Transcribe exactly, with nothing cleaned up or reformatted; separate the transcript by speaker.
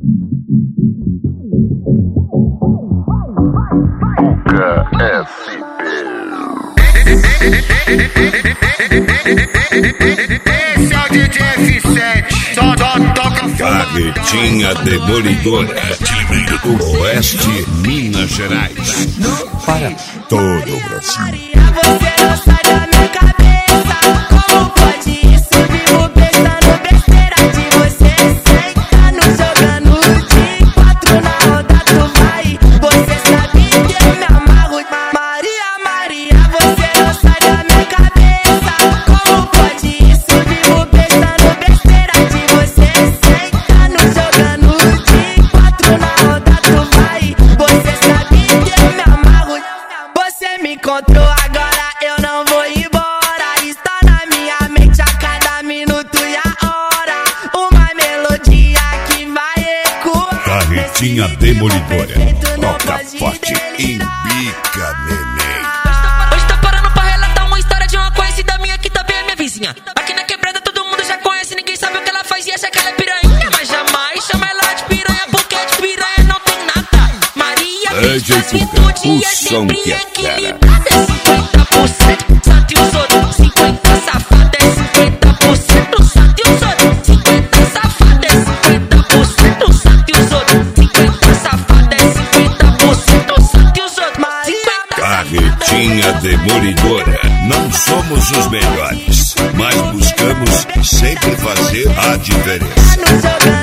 Speaker 1: Esse é o D J F sete, só toca
Speaker 2: Carretinha Demolidora, do Oeste, Minas Gerais, para todo o Brasil.
Speaker 3: Você não sai da minha cabeça, como pode isso? Vivo pensando besteira de você. Sentando, jogando de quatro na roda, tu vai. Você sabe que eu me amarro. Maria, Maria, você não sai da minha cabeça, como pode isso? Vivo pensando besteira de você. Sentando, jogando de quatro na roda, tu vai. Você sabe que eu me amarro. Você me encontrou agora, eu não vou embora. Está na minha mente a cada minuto e a hora. Uma melodia que vai ecoar.
Speaker 2: Carretinha Demolidora, toca forte e bica, neném.
Speaker 4: Hoje tá parando pra relatar uma história de uma conhecida minha que também é minha vizinha. Aqui na quebrada todo mundo já conhece, ninguém sabe o que ela faz e acha que ela é piranha. Mas jamais chama ela de piranha, porque de piranha não tem nada. Maria
Speaker 2: D J Fuga, o som que é fera.
Speaker 4: cinquenta por cento, santo e os outros cinquenta safada é cinquenta por cento, santo e os outros cinquenta safada é cinquenta por cento, santo e os outros cinquenta safada é cinquenta por cento, santo e os outros cinquenta.
Speaker 2: Carretinha Demolidora, não somos os melhores, mas buscamos sempre fazer a diferença.